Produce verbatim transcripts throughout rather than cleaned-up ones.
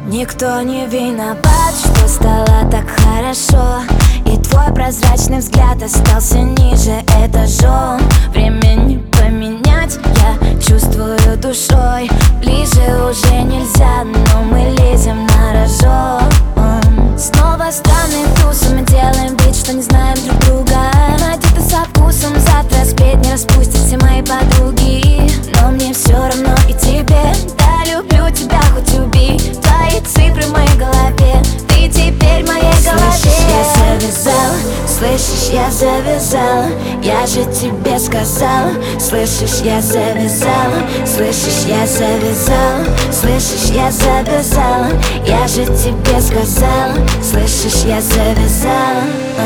Никто не виноват, что стало так хорошо, и твой прозрачный взгляд остался ниже этажом. Время не поменять, я чувствую душой. Ближе уже нельзя, но мы лезем на рожон. Снова странный туз, мы делаем вид, что не знаем друг друга. Одето со вкусом, завтра сплетни распустят все мои подруги. Но мне все равно и тебе, да, люблю тебя, хоть убей. Твои цифры в моей голове, ты теперь в моей голове. Слышишь, я завязал, слышишь, я завязал, я же тебе сказал. Слышишь, я завязал, слышишь, я завязал, слышишь, я завязал, я же тебе сказал. Слышишь, я завязал.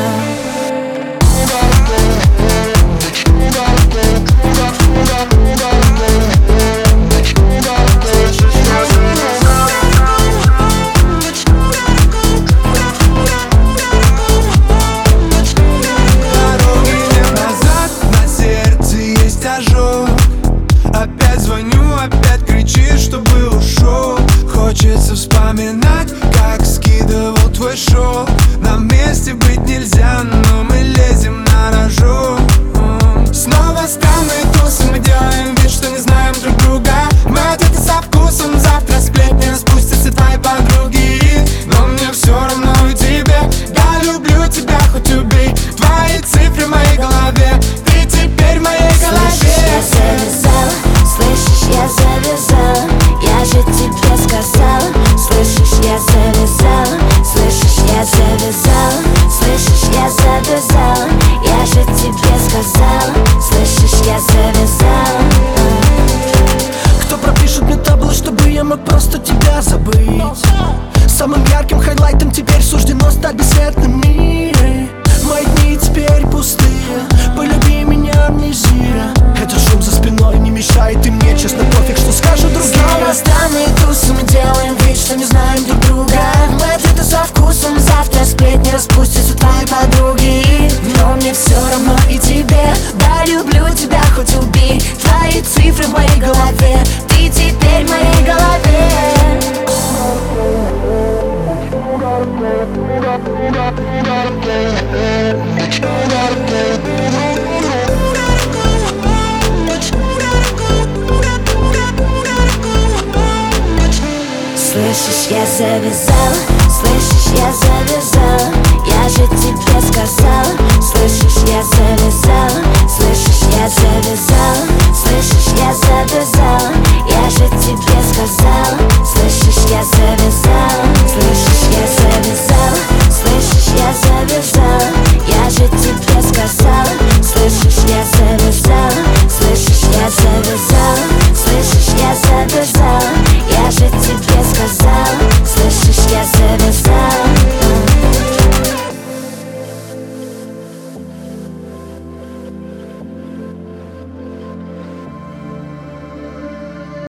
Опять звоню, опять кричишь, чтобы ушел. Хочется вспоминать, как скидывал твой шоу. Нам вместе быть нельзя, но мы лезем на рожон. Снова странный туз, мы делаем вид, что не знаем друг друга. Мы одеты со вкусом, завтра сплетни распустятся твои подруги. Но мне все равно и тебе, да, люблю тебя, хоть убей. Твои цифры в моей голове, ты теперь в моей голове. Слышишь, я завязал, я же тебе сказал. Слышишь, я завязал, слышишь, я завязал, слышишь, я завязал, я же тебе сказал. Слышишь, я завязал. Кто пропишет мне табло, чтобы я мог просто тебя забыть? Самым ярким хайлайтом теперь суждено стать бесцветным миром. Мои дни теперь пустые, полюби меня, амнезия. Этот шум за спиной не мешает и мне, честно, пофиг, что скажут другие. Снова странные тусы, мы делаем вид, что не знаем друг друга. Мы одеты со вкусом, завтра сплетни распустятся твои подруги. Но мне все равно и тебе, да, люблю тебя, хоть убей. Твои цифры в моей голове, ты теперь в моей голове. Слышишь, я завязал, слышишь, я завязал, я же тебе сказал. Слышишь, я завязал, слышишь, я завязал.